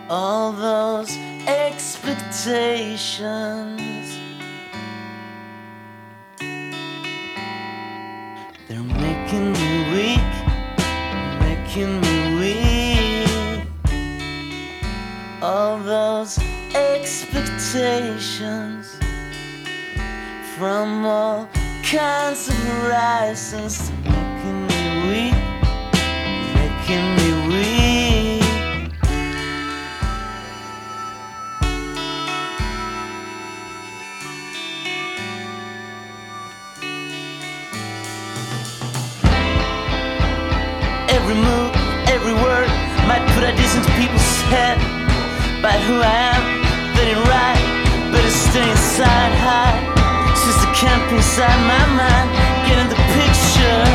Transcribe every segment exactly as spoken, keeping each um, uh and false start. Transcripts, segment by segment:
all those expectations. They're making me weak, making me weak. All those expectations from all kinds of horizons. They're making me weak, making me weak. Every move, every word might put ideas into people's head about who I am, that ain't right, better stay inside, hide. Since the camp inside my mind, getting the picture.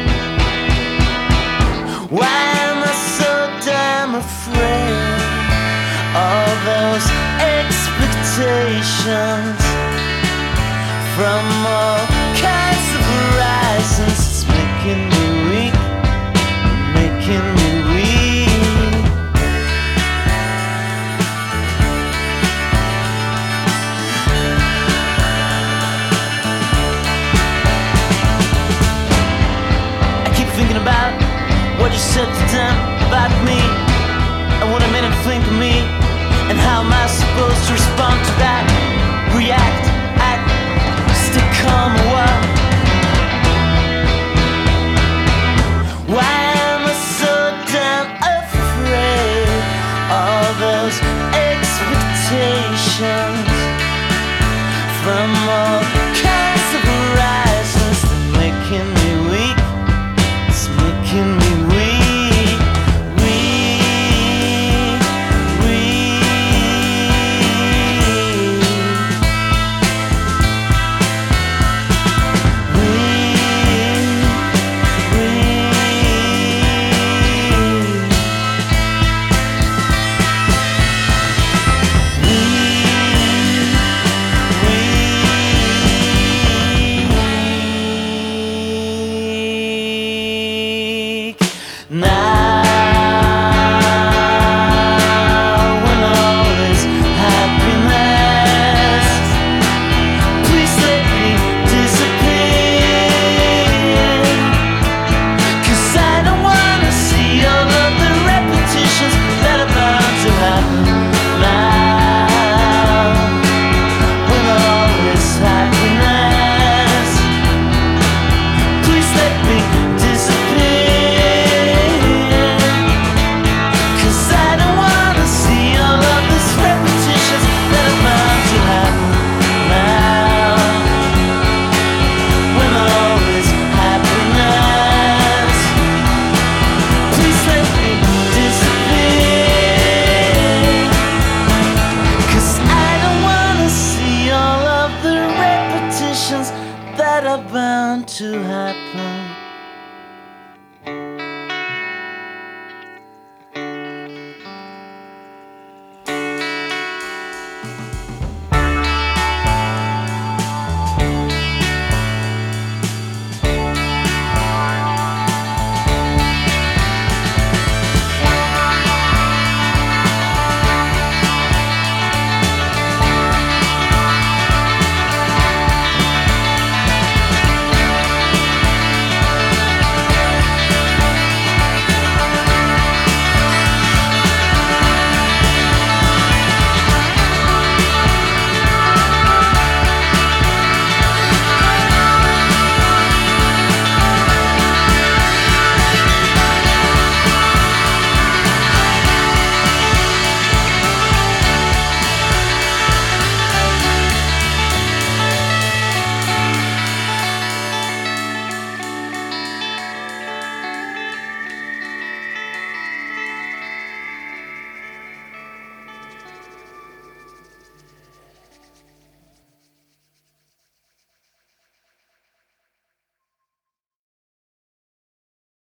Why am I so damn afraid? All those expectations from all kinds of horizons. It's making me weak, making me weak. I keep thinking about what you said to them about me, and what I made them think of me, and how am I supposed to respond to that? React, act, stay calm or what? Why am I so damn afraid? All those expectations from all kinds of horizons. They're making me weak, it's making me weak, weak, now, when all is happiness, please let me disappear. 'Cause I don't wanna see all of the repetitions that are bound to happen now, when all is happiness, please let me disappear. That are bound to happen.